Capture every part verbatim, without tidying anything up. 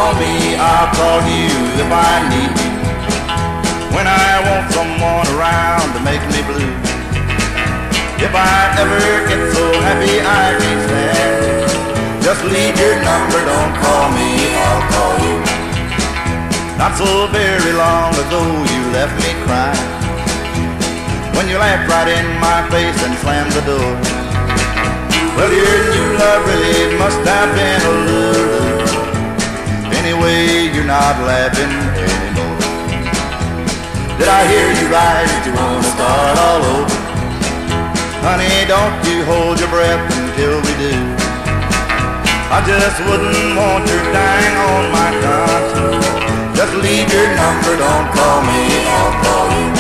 call me, I'll call you if I need you. When I want someone around to make me blue. If I ever get so happy I can't stand, just leave your number, don't call me, I'll call you. Not so very long ago you left me crying, when you laughed right in my face and slammed the door. Well, your new love really must have been a lure. Anyway, you're not laughing anymore. Did I hear you right that you wanna start all over? Honey, don't you hold your breath until we do. I just wouldn't want your dying on my conscience. Just leave your number, don't call me, I'll call you.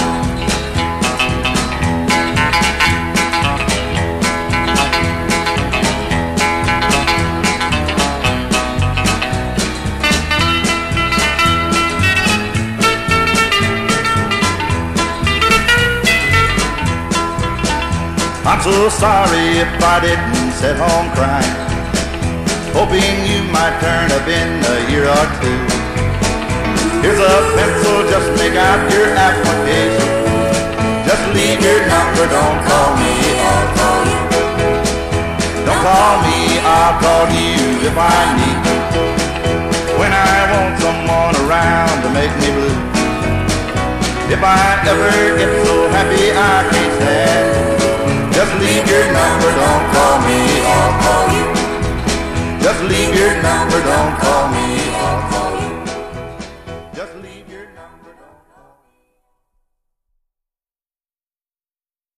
I'm so sorry if I didn't sit home crying, hoping you might turn up in a year or two. Here's a pencil, just make out your application. Just leave your number, don't call me, I'll call you. Don't call me, I'll call you if I need you. When I want someone around to make me blue. If I ever get so happy I can't stand, just leave your number, don't call me, I'll call you. Just leave your number, don't call me.